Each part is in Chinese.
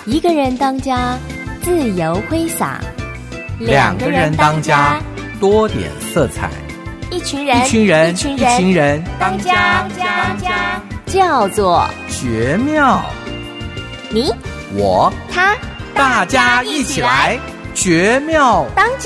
一个人当家，自由挥洒； 两个人当家，多点色彩； 一群人当家， 叫做绝妙。 你我他， 大家一起来绝妙当家。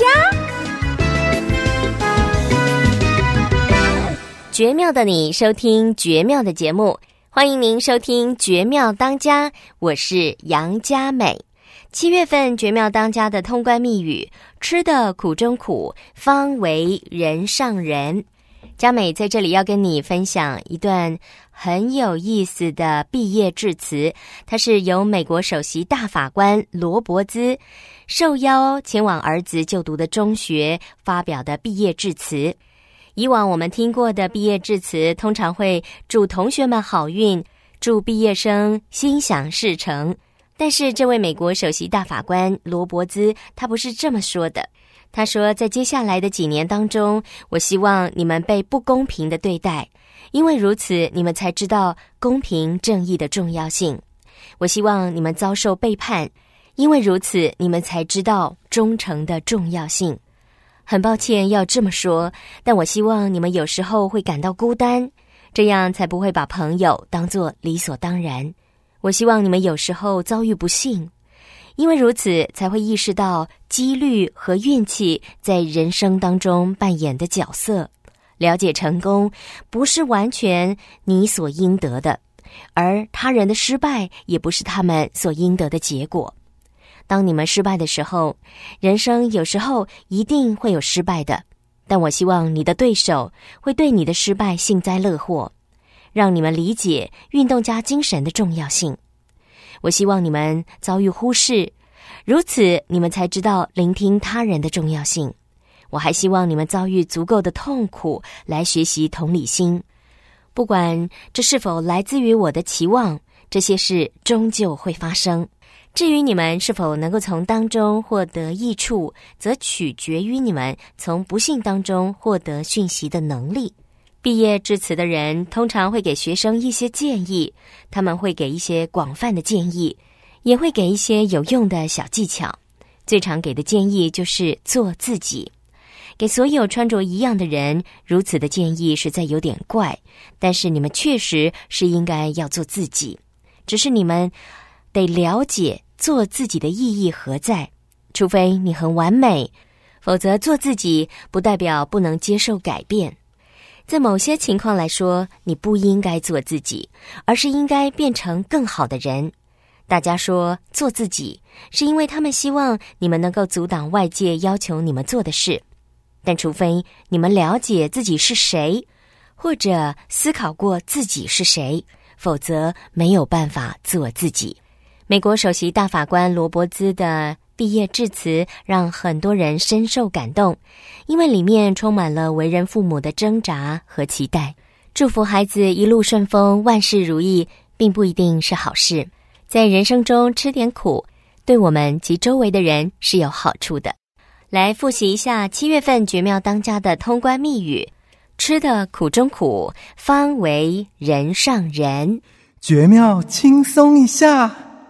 绝妙的你，收听绝妙的节目，欢迎您收听绝妙当家，我是杨佳美。7月份绝妙当家的通关密语，吃的苦中苦，方为人上人。佳美在这里要跟你分享一段很有意思的毕业致辞，它是由美国首席大法官罗伯兹受邀前往儿子就读的中学发表的毕业致辞。以往我们听过的毕业致辞通常会祝同学们好运，祝毕业生心想事成，但是这位美国首席大法官罗伯兹他不是这么说的。他说，在接下来的几年当中，我希望你们被不公平的对待，因为如此你们才知道公平正义的重要性。我希望你们遭受背叛，因为如此你们才知道忠诚的重要性。很抱歉要这么说，但我希望你们有时候会感到孤单，这样才不会把朋友当作理所当然。我希望你们有时候遭遇不幸，因为如此才会意识到几率和运气在人生当中扮演的角色，了解成功不是完全你所应得的，而他人的失败也不是他们所应得的结果。当你们失败的时候，人生有时候一定会有失败的，但我希望你的对手会对你的失败幸灾乐祸，让你们理解运动家精神的重要性。我希望你们遭遇忽视，如此你们才知道聆听他人的重要性。我还希望你们遭遇足够的痛苦来学习同理心，不管这是否来自于我的期望，这些事终究会发生。至于你们是否能够从当中获得益处，则取决于你们从不幸当中获得讯息的能力。毕业致辞的人通常会给学生一些建议，他们会给一些广泛的建议，也会给一些有用的小技巧。最常给的建议就是做自己。给所有穿着一样的人，如此的建议实在有点怪，但是你们确实是应该要做自己，只是你们得了解做自己的意义何在。除非你很完美，否则做自己不代表不能接受改变。在某些情况来说，你不应该做自己，而是应该变成更好的人。大家说做自己，是因为他们希望你们能够阻挡外界要求你们做的事。但除非你们了解自己是谁，或者思考过自己是谁，否则没有办法做自己。美国首席大法官罗伯兹的毕业致辞让很多人深受感动，因为里面充满了为人父母的挣扎和期待。祝福孩子一路顺风，万事如意，并不一定是好事。在人生中吃点苦，对我们及周围的人是有好处的。来复习一下7月份绝妙当家的通关密语：吃的苦中苦，方为人上人。 绝妙轻松一下。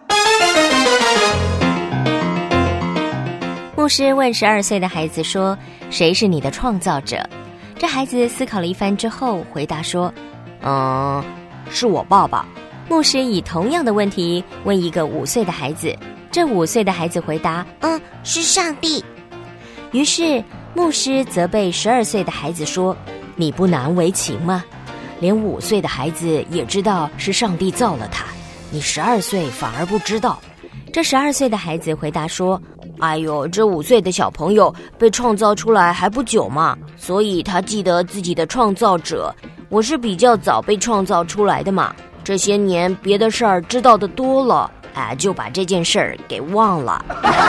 牧师问12岁的孩子说，谁是你的创造者？这孩子思考了一番之后回答说，是我爸爸。牧师以同样的问题问一个5岁的孩子，这5岁的孩子回答，是上帝。于是牧师责备12岁的孩子说，你不难为情吗？连5岁的孩子也知道是上帝造了他，你12岁反而不知道。这12岁的孩子回答说，哎呦，这5岁的小朋友被创造出来还不久嘛，所以他记得自己的创造者。我是比较早被创造出来的嘛，这些年别的事儿知道的多了，就把这件事儿给忘了。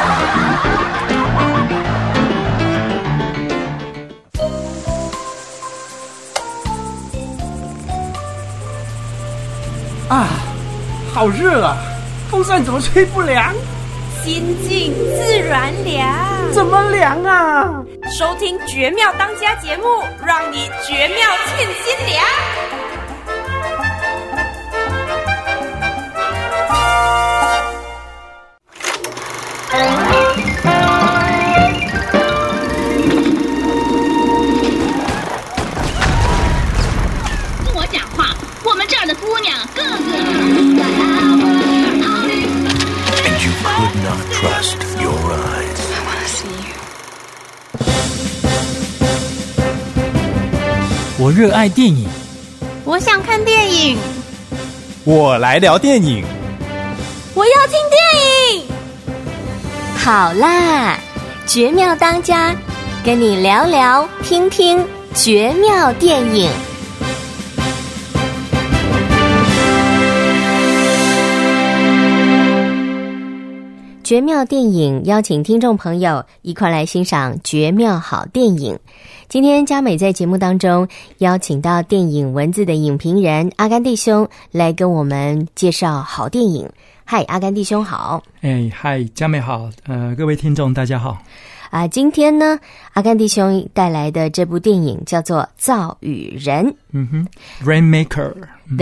啊，好热啊！风扇怎么吹不凉？ 心静自然凉。 怎么凉啊？ 收听《绝妙当家》节目，让你绝妙沁心凉。 我热爱电影， 我想看电影， 我来聊电影， 我要听电影。 好啦，绝妙当家，跟你聊聊听听绝妙电影。绝妙电影邀请听众朋友一块来欣赏绝妙好电影。今天嘉美在节目当中邀请到电影文字的影评人阿甘弟兄来跟我们介绍好电影。嗨，阿甘弟兄好。 嗨，嘉美好。各位听众大家好。 今天呢，阿甘弟兄带来的这部电影叫做《造雨人》。 Rainmaker。The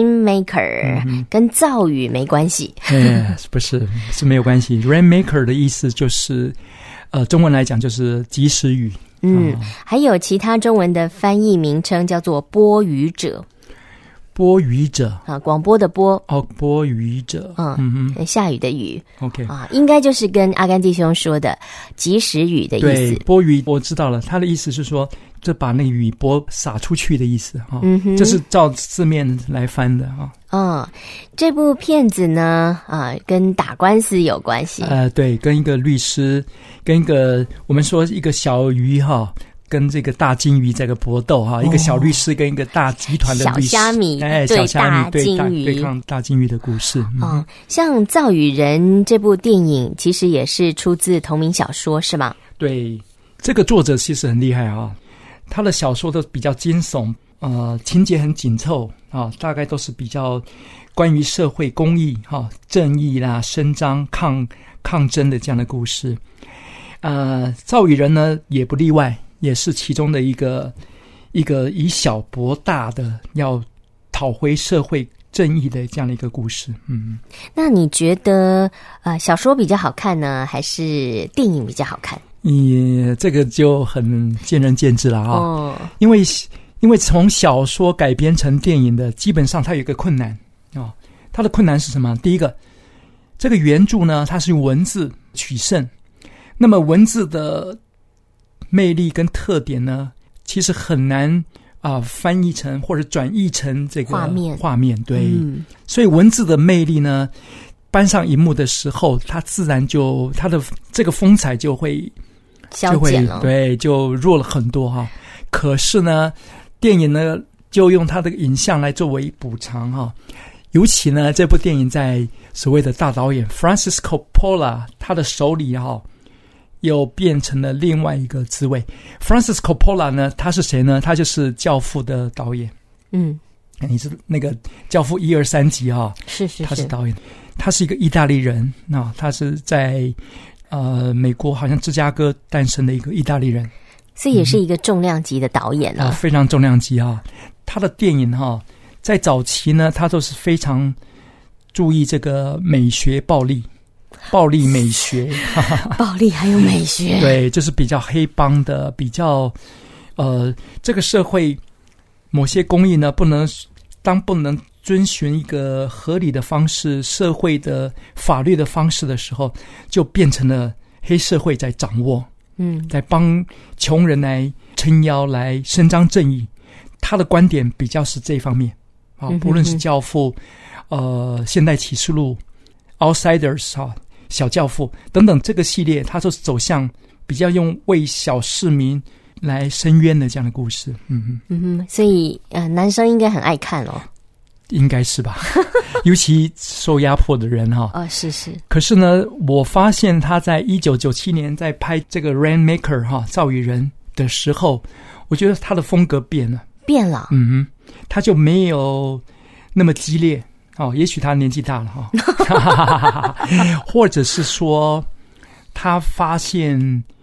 Rainmaker，跟造雨没关系。 不是没有关系。Rainmaker 的意思就是，中文来讲就是及时雨。 还有其他中文的翻译名称叫做播雨者。 播雨者广播的播播雨者， 下雨的雨。 OK 应该就是跟阿甘弟兄说的及时雨的意思。 对，播雨我知道了，他的意思是说，就把那个雨波洒出去的意思这是照字面来翻的这部片子呢跟打官司有关系。 对，跟一个律师，跟一个我们说一个小鱼跟这个大金鱼在个搏斗一个小律师跟一个大集团的律师， 小虾米对大金鱼对抗大金鱼的故事。 像《造雨人》这部电影其实也是出自同名小说是吗？ 对，这个作者其实很厉害他的小说都比较惊悚，情节很紧凑大概都是比较关于社会公义正义啦、伸张抗争的这样的故事。造雨人呢也不例外，也是其中的一个以小博大的要讨回社会正义的这样的一个故事。 那你觉得小说比较好看呢，还是电影比较好看？ 这个就很见仁见智了因为从小说改编成电影的，基本上它有一个困难它的困难是什么？第一个，这个原著呢它是用文字取胜，那么文字的魅力跟特点呢，其实很难翻译成或者转译成这个画面对所以文字的魅力呢，搬上荧幕的时候，它自然就它的这个风采就会消减了， 对，就弱了很多可是呢，电影呢就用它的影像来作为补偿尤其呢，这部电影在所谓的大导演 Francis Coppola 他的手里又变成了另外一个滋味。 Francis Coppola 呢，他是谁呢？他就是《教父》的导演。你是那个《教父》1、2、3集是他是导演。他是一个意大利人他是在美国好像芝加哥诞生的一个意大利人， 所以也是一个重量级的导演非常重量级他的电影在早期呢，他都是非常注意这个美学暴力美学暴力还有美学对，就是比较黑帮的，比较这个社会某些公益呢不能遵循一个合理的方式，社会的法律的方式的时候，就变成了黑社会在掌握在帮穷人来撑腰，来伸张正义。他的观点比较是这方面不论是教父现代启示录 Outsiders 小教父等等，这个系列它都是走向比较用为小市民来伸冤的这样的故事。 所以男生应该很爱看应该是吧尤其受压迫的人是。 可是呢，我发现他在1997年在拍这个 Rainmaker 造雨人的时候，我觉得他的风格变了他就没有那么激烈也许他年纪大了或者是说他发现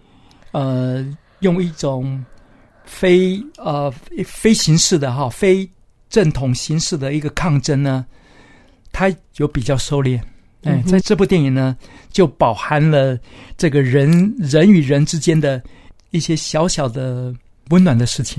用一种非形式的非正统形式的一个抗争呢，他有比较收敛。在这部电影呢，就饱含了这个人与人之间的一些小小的温暖的事情。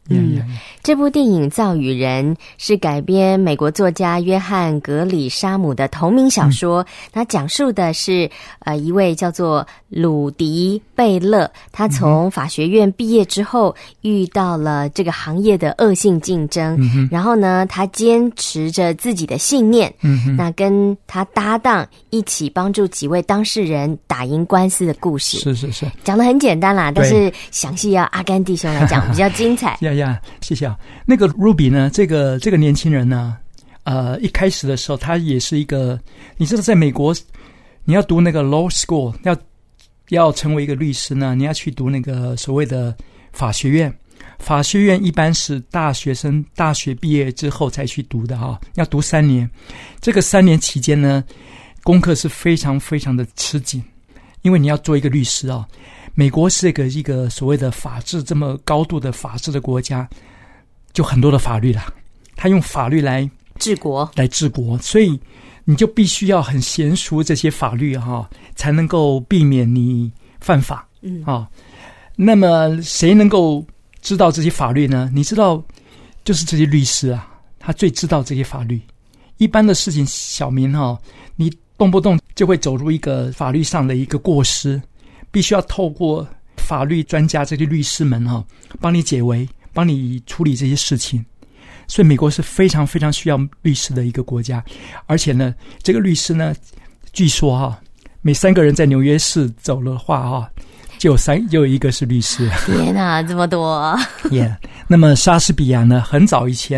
这部电影《造语人》是改编美国作家约翰·格里沙姆的同名小说。它讲述的是一位叫做鲁迪·贝勒，他从法学院毕业之后遇到了这个行业的恶性竞争，然后呢，他坚持着自己的信念，那跟他搭档一起帮助几位当事人打赢官司的故事。 是， 讲得很简单啦，但是详细要阿甘弟兄来讲比较精彩。 谢谢啊。那个 Ruby 呢，这个年轻人呢，一开始的时候，他也是一个，你知道，在美国，你要读那个 law school， 要成为一个律师呢，你要去读那个所谓的法学院。法学院一般是大学生大学毕业之后才去读的哈，要读3年。这个3年期间呢，功课是非常非常的吃紧，因为你要做一个律师啊。美国是一个所谓的法治这么高度的法治的国家，就很多的法律啦，他用法律来治国，所以你就必须要很娴熟这些法律哈，才能够避免你犯法。那么谁能够知道这些法律呢？你知道，就是这些律师啊，他最知道这些法律。一般的事情，小民你动不动就会走入一个法律上的一个过失，必须要透过法律专家这些律师们帮你解围，帮你处理这些事情。所以美国是非常非常需要律师的一个国家。而且呢，这个律师呢，据说每3个人在纽约市走的话就有一个是律师。 天哪，这么多那么莎士比亚呢，很早以前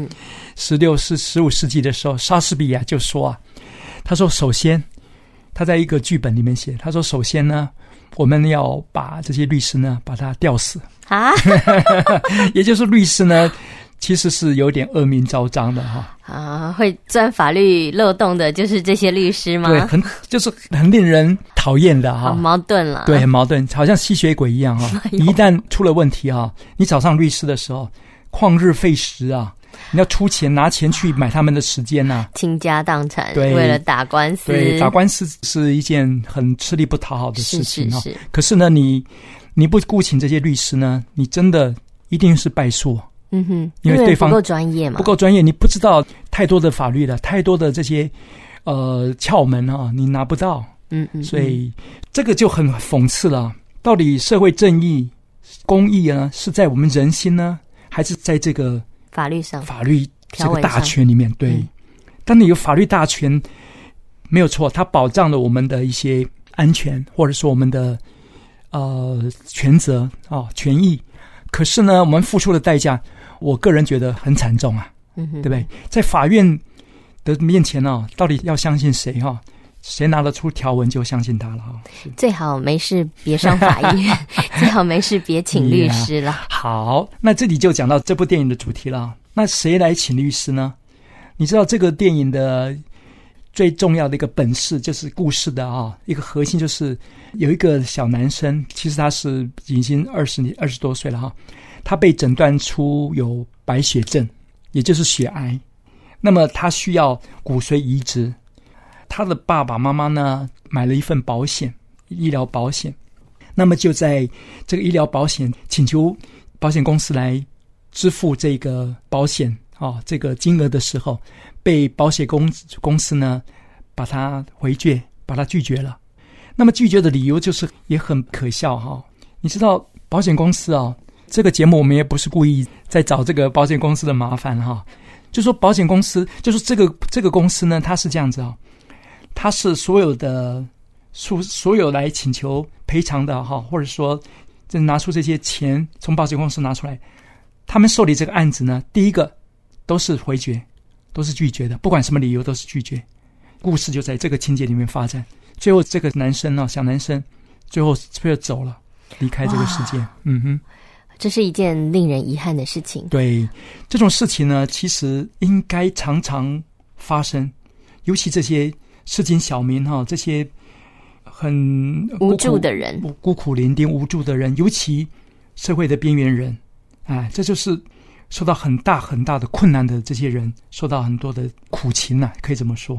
16、15世纪的时候，莎士比亚就说他说首先他在一个剧本里面写，他说首先呢，我们要把这些律师呢把他吊死也就是律师呢其实是有点恶名昭彰的会钻法律漏洞的就是这些律师吗？ 对，就是很令人讨厌的好矛盾了。 对，很矛盾，好像吸血鬼一样你一旦出了问题你找上律师的时候，旷日费时你要出钱拿钱去买他们的时间倾家荡产， 对， 为了打官司。 对，打官司是一件很吃力不讨好的事情是。 可是呢，你不雇请这些律师呢，你真的一定是败诉。因为对方不够专业嘛， 不够专业，你不知道太多的法律了，太多的这些窍门你拿不到。所以这个就很讽刺了。到底社会正义、公义呢，是在我们人心呢，还是在这个法律上？ 法律这个大权里面，对。当你有法律大权，没有错，它保障了我们的一些安全，或者说我们的权责权益。可是呢，我们付出的代价，我个人觉得很惨重对不对？在法院的面前到底要相信谁谁拿得出条文就相信他了最好没事别上法院最好没事别请律师了好，那这里就讲到这部电影的主题了。那谁来请律师呢？你知道这个电影的最重要的一个本事，就是故事的一个核心，就是有一个小男生，其实他是已经20多岁了他被诊断出有白血症，也就是血癌。那么他需要骨髓移植，他的爸爸妈妈呢买了一份保险，医疗保险。那么就在这个医疗保险请求保险公司来支付这个保险这个金额的时候，被保险公司呢把它把它拒绝了。那么拒绝的理由就是也很可笑你知道保险公司这个节目我们也不是故意在找这个保险公司的麻烦就说保险公司，就是这个公司呢，它是这样子它是所有来请求赔偿的或者说拿出这些钱从保险公司拿出来，他们受理这个案子呢，第一个都是回绝，都是拒绝的，不管什么理由都是拒绝。故事就在这个情节里面发展，最后这个男生小男生最后走了，离开这个世界。 这是一件令人遗憾的事情。 对，这种事情呢，其实应该常常发生，尤其这些市井小民这些很无助的人， 孤苦伶仃无助的人，尤其社会的边缘人，这就是受到很大很大的困难的这些人，受到很多的苦情可以这么说。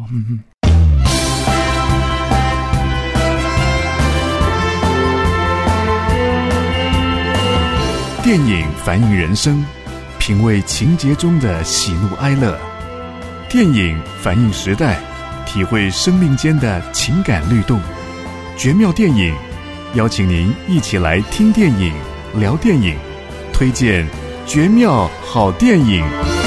电影反映人生，品味情节中的喜怒哀乐；电影反映时代，体会生命间的情感律动。绝妙电影，邀请您一起来听电影、聊电影，推荐绝妙好电影。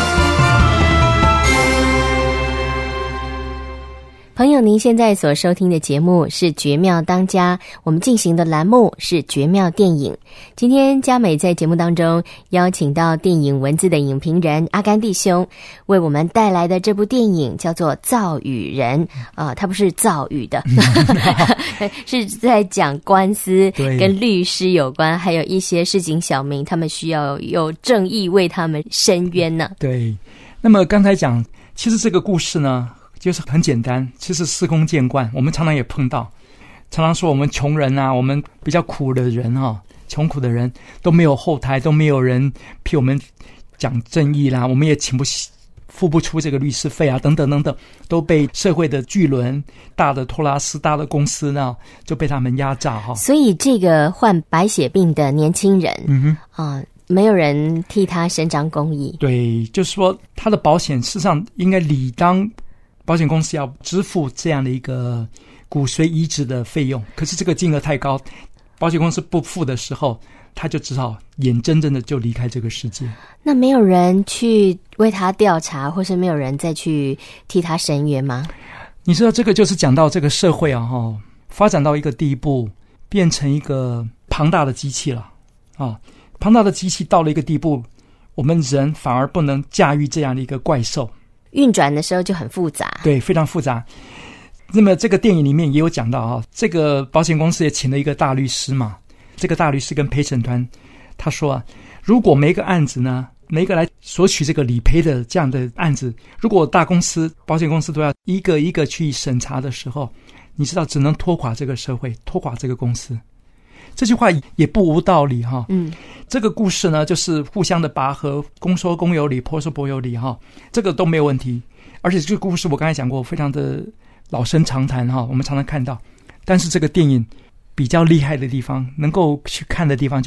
朋友，您现在所收听的节目是《绝妙当家》，我们进行的栏目是《绝妙电影》。今天嘉美在节目当中邀请到电影文字的影评人阿甘弟兄，为我们带来的这部电影叫做《造语人》它不是造语的是在讲官司跟律师有关，还有一些市井小民，他们需要有正义为他们伸冤呢。 对，那么刚才讲，其实这个故事呢就是很简单，其实司空见惯，我们常常也碰到，常常说我们穷人啊，我们比较苦的人穷苦的人都没有后台，都没有人替我们讲正义啦，我们也付不出这个律师费啊，等等等等，都被社会的巨轮、大的托拉斯、大的公司呢，就被他们压榨所以这个患白血病的年轻人，没有人替他伸张公义。 对，就是说他的保险事实上应该理当保险公司要支付这样的一个骨髓移植的费用，可是这个金额太高，保险公司不付的时候，他就只好眼睁睁的就离开这个世界。 那没有人去为他调查，或是没有人再去替他伸冤吗？ 你知道这个就是讲到这个社会发展到一个地步，变成一个庞大的机器了庞大的机器到了一个地步，我们人反而不能驾驭这样的一个怪兽， 运转的时候就很复杂。 对，非常复杂。那么这个电影里面也有讲到这个保险公司也请了一个大律师嘛，这个大律师跟陪审团他说如果每一个案子呢，每一个来索取这个理赔的这样的案子，如果大公司保险公司都要一个一个去审查的时候，你知道只能拖垮这个社会，拖垮这个公司。这句话也不无道理这个故事呢就是互相的拔河，公说公有理，婆说婆有理这个都没有问题。而且这个故事我刚才讲过，非常的老生常谈我们常常看到。但是这个电影比较厉害的地方，能够去看的地方，就是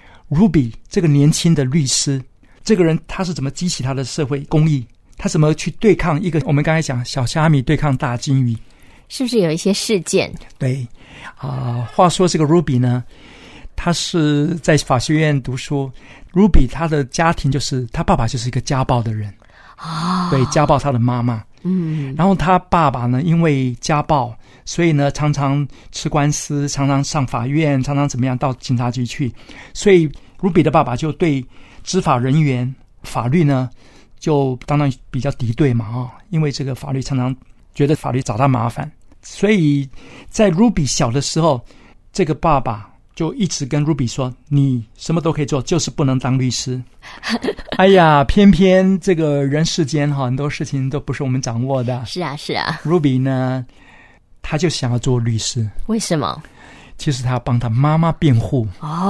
Ruby 这个年轻的律师，这个人他是怎么激起他的社会公益，他怎么去对抗一个我们刚才讲小虾米对抗大金鱼， 是不是有一些事件？ 对话说这个 Ruby 呢，他是在法学院读书。Ruby 他的家庭就是他爸爸就是一个家暴的人对，家暴他的妈妈然后他爸爸呢因为家暴，所以呢常常吃官司，常常上法院，常常怎么样到警察局去，所以 Ruby 的爸爸就对执法人员法律呢就当然比较敌对嘛因为这个法律常常觉得法律找他麻烦，所以在 Ruby 小的时候，这个爸爸就一直跟 Ruby 说，你什么都可以做，就是不能当律师哎呀，偏偏这个人世间很多事情都不是我们掌握的。 是啊 Ruby 呢他就想要做律师。 为什么？ 其实他要帮他妈妈辩护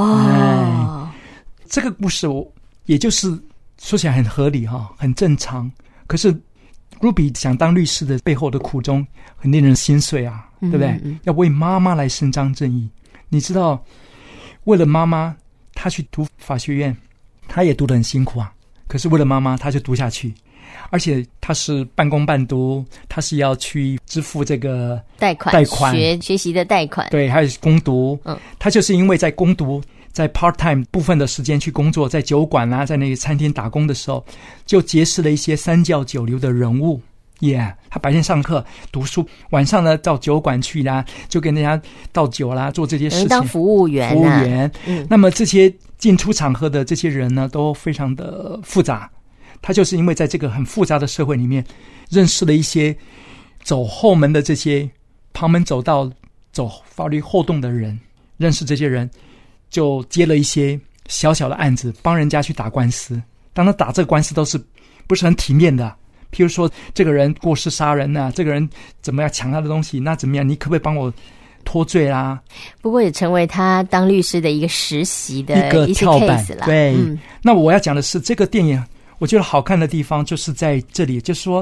这个故事也就是说起来很合理很正常，可是 Ruby 想当律师的背后的苦衷很令人心碎对不对要为妈妈来伸张正义。你知道为了妈妈他去读法学院，他也读得很辛苦可是为了妈妈他就读下去，而且他是半工半读，他是要去支付这个贷款学习的贷款， 对，还有工读他就是因为在工读，在 part time 部分的时间去工作，在酒馆在那个餐厅打工的时候，就结识了一些三教九流的人物他白天上课读书，晚上呢到酒馆去啦，就跟人家倒酒啦，做这些事情， 当服务员那么这些进出场合的这些人呢都非常的复杂，他就是因为在这个很复杂的社会里面认识了一些走后门的这些旁门走道走法律后洞的人，认识这些人就接了一些小小的案子，帮人家去打官司。当他打这个官司都是不是很体面的，譬如说这个人过失杀人这个人怎么样抢他的东西，那怎么样，你可不可以帮我脱罪啦？ 不过也成为他当律师的一个实习的一些 case 啦。 对那我要讲的是这个电影我觉得好看的地方就是在这里，就是说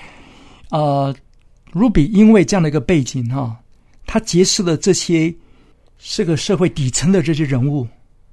Ruby 因为这样的一个背景他结识了这些这个社会底层的这些人物，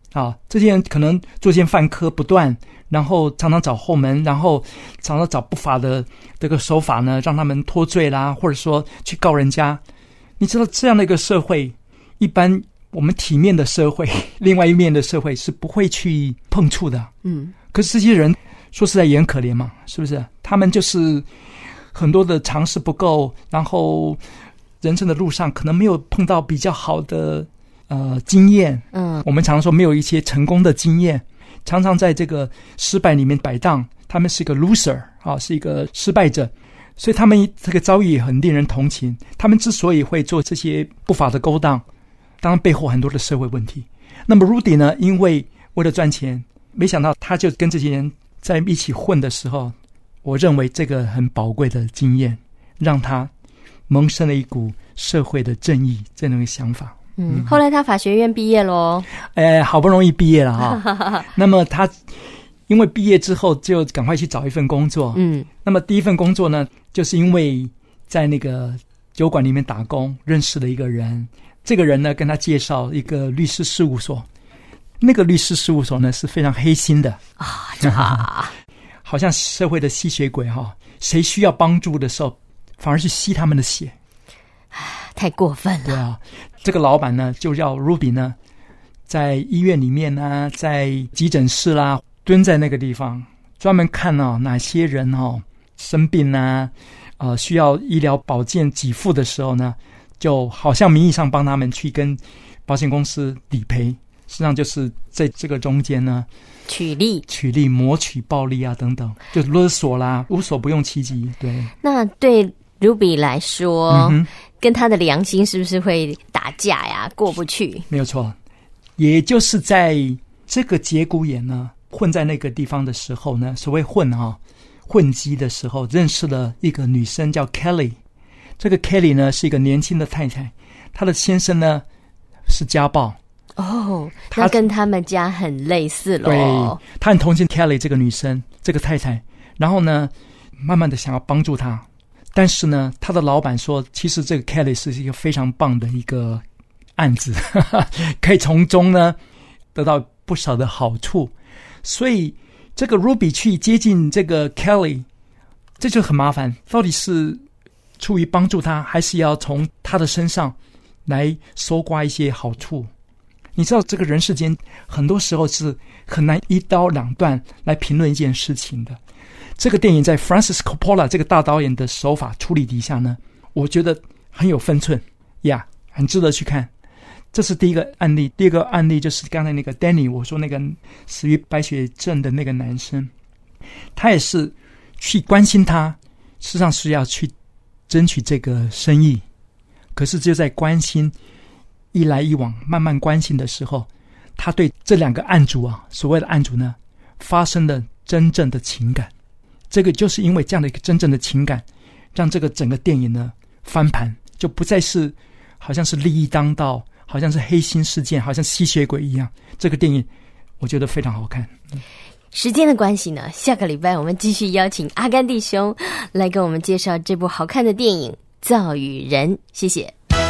啊，这些人可能作奸犯科不断，然后常常找后门，然后常常找不法的这个手法呢，让他们脱罪啦，或者说去告人家。你知道这样的一个社会，一般我们体面的社会，另外一面的社会是不会去碰触的。可是这些人说实在也很可怜嘛，是不是？他们就是很多的尝试不够，然后人生的路上可能没有碰到比较好的经验。我们常说没有一些成功的经验，常常在这个失败里面摆荡，他们是一个 loser 啊，是一个失败者，所以他们这个遭遇也很令人同情。他们之所以会做这些不法的勾当，当然背后很多的社会问题。那么 Rudy 呢，因为为了赚钱，没想到他就跟这些人在一起混的时候，我认为这个很宝贵的经验让他萌生了一股社会的正义这样的想法。 后来他法学院毕业咯， 好不容易毕业了哈。那么他因为毕业之后就赶快去找一份工作。那么第一份工作呢，就是因为在那个酒馆里面打工认识了一个人，这个人呢跟他介绍一个律师事务所，那个律师事务所呢是非常黑心的好像社会的吸血鬼哈，谁需要帮助的时候反而去吸他们的血， 太过分了。 对啊，这个老板呢就叫 Ruby 呢，在医院里面啊，在急诊室啦，蹲在那个地方，专门看哪些人生病啊，需要医疗保健给付的时候呢，就好像名义上帮他们去跟保险公司理赔，实际上就是在这个中间呢取利、 谋取暴利啊等等，就勒索啦，无所不用其极。对， 那对 Ruby 来说，跟他的良心是不是会打架呀？过不去。没有错，也就是在这个节骨眼呢，混在那个地方的时候呢，所谓混迹的时候，认识了一个女生叫 Kelly。这个 Kelly 呢是一个年轻的太太，她的先生呢是家暴。 那跟他们家很类似咯。 对，他很同情 Kelly 这个女生，这个太太，然后呢慢慢的想要帮助她。但是呢，他的老板说，其实这个 Kelly 是一个非常棒的一个案子，可以从中呢得到不少的好处。所以这个 Ruby 去接近这个 Kelly， 这就很麻烦，到底是出于帮助他，还是要从他的身上来搜刮一些好处？你知道这个人世间很多时候是很难一刀两断来评论一件事情的。这个电影在 Francis Coppola 这个大导演的手法处理底下呢，我觉得很有分寸呀，很值得去看。这是第一个案例。第二个案例就是刚才那个 Danny， 我说那个死于白血症的那个男生，他也是去关心他，事实上是要去争取这个生意，可是就在关心一来一往慢慢关心的时候，他对这两个案主所谓的案主呢，发生了真正的情感。这个就是因为这样的一个真正的情感，让这个整个电影呢翻盘，就不再是好像是利益当道，好像是黑心事件，好像吸血鬼一样。这个电影我觉得非常好看。 时间的关系呢，下个礼拜我们继续邀请阿甘弟兄来跟我们介绍这部好看的电影《造与人》。谢谢。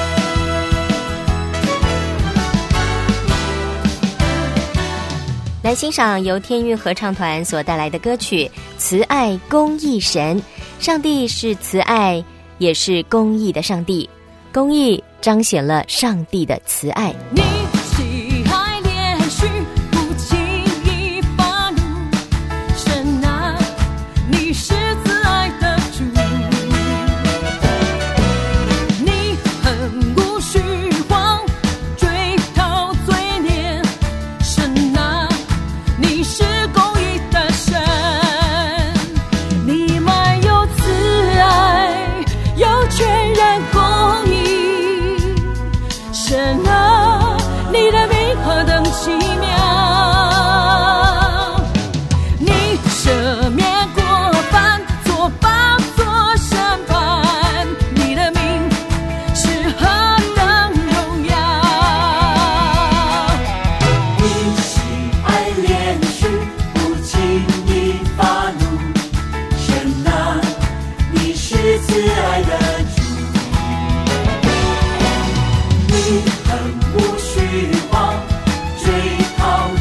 来欣赏由天韵合唱团所带来的歌曲《慈爱公义神》。上帝是慈爱，也是公义的上帝，公义彰显了上帝的慈爱。 你喜爱怜恤，不轻易发怒，神啊，你是慈爱的主，你恨恶虚谎，追讨罪孽，神啊，你是公义的神，你满有慈爱，有全然公义，神啊，你的名何等奇妙，你赦免过犯，作报作审判，你的名是何等荣耀， 你喜爱怜恤，不轻易发怒，神啊，你是慈爱的主，你恨恶虚谎，追讨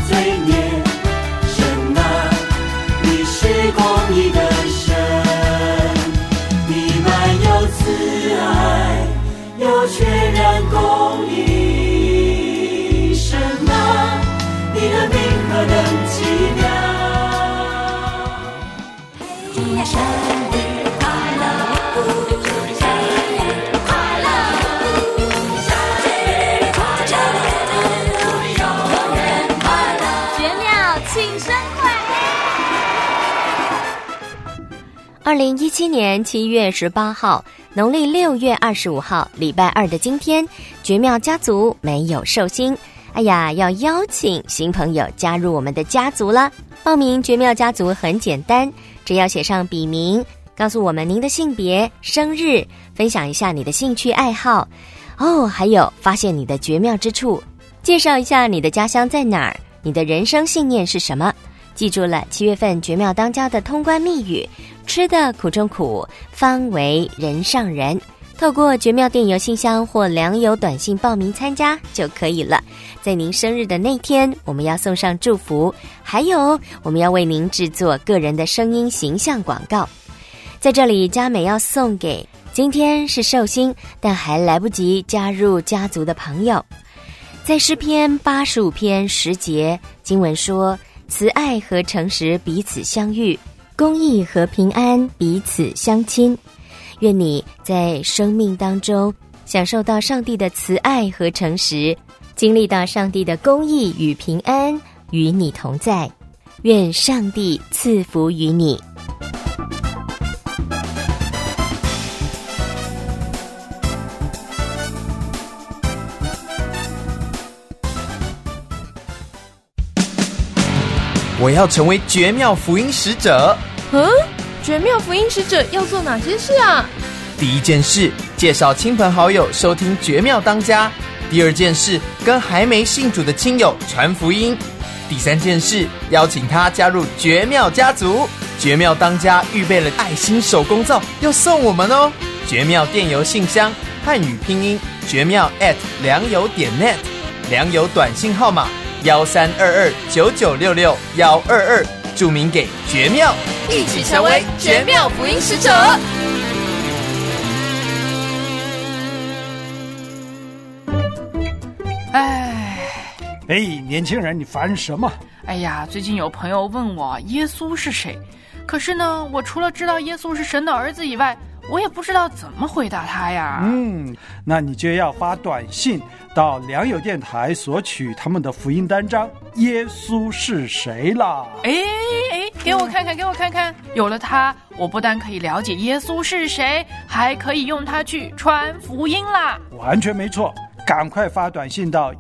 2017年7月18号，农历6月25号，礼拜二的今天，绝妙家族没有寿星。哎呀，要邀请新朋友加入我们的家族了。报名绝妙家族很简单，只要写上笔名，告诉我们您的性别、生日，分享一下你的兴趣爱好。还有发现你的绝妙之处，介绍一下你的家乡在哪儿，你的人生信念是什么。记住了7月份绝妙当家的通关密语，吃的苦中苦，方为人上人。透过绝妙电邮信箱或良友短信报名参加就可以了。在您生日的那天，我们要送上祝福，还有我们要为您制作个人的声音形象广告。在这里，佳美要送给今天是寿星但还来不及加入家族的朋友。在诗篇85篇10节，经文说，慈爱和诚实彼此相遇，公义和平安彼此相亲。愿你在生命当中享受到上帝的慈爱和诚实，经历到上帝的公义与平安与你同在。愿上帝赐福于你。 我要成为绝妙福音使者。 绝妙福音使者要做哪些事啊？ 第一件事，介绍亲朋好友收听绝妙当家。第二件事，跟还没信主的亲友传福音。第三件事，邀请他加入绝妙家族。绝妙当家预备了爱心手工皂，要送我们哦。绝妙电邮信箱，汉语拼音绝妙@良友.net， 良友短信号码13229966-122，注明给绝妙， 一起成为绝妙福音使者。 年轻人，你烦什么？ 哎呀，最近有朋友问我耶稣是谁，可是呢，我除了知道耶稣是神的儿子以外，我也不知道怎么回答他呀。 那你就要发短信到良友电台索取他们的福音单张耶稣是谁啦。 给我看看，有了它，我不但可以了解耶稣是谁，还可以用它去传福音啦。 完全没错，赶快发短信到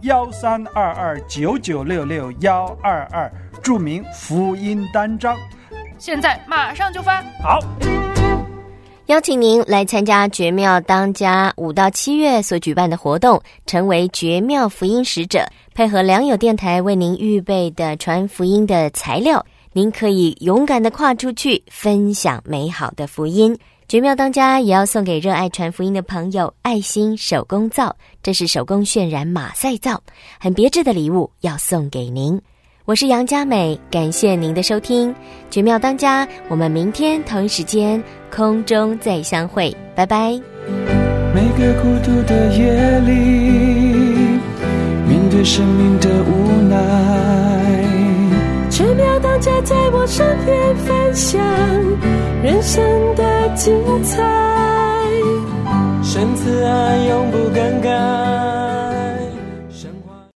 13229966-122，注明福音单张。 现在马上就发。 好， 邀请您来参加绝妙当家5到7月所举办的活动，成为绝妙福音使者，配合良友电台为您预备的传福音的材料，您可以勇敢地跨出去，分享美好的福音。绝妙当家也要送给热爱传福音的朋友爱心手工皂，这是手工渲染马赛皂，很别致的礼物要送给您。我是杨佳美，感谢您的收听绝妙当家，我们明天同一时间空中再相会，拜拜。 每个孤独的夜里，面对生命的无奈，绝妙当家在我身边分享人生的精彩。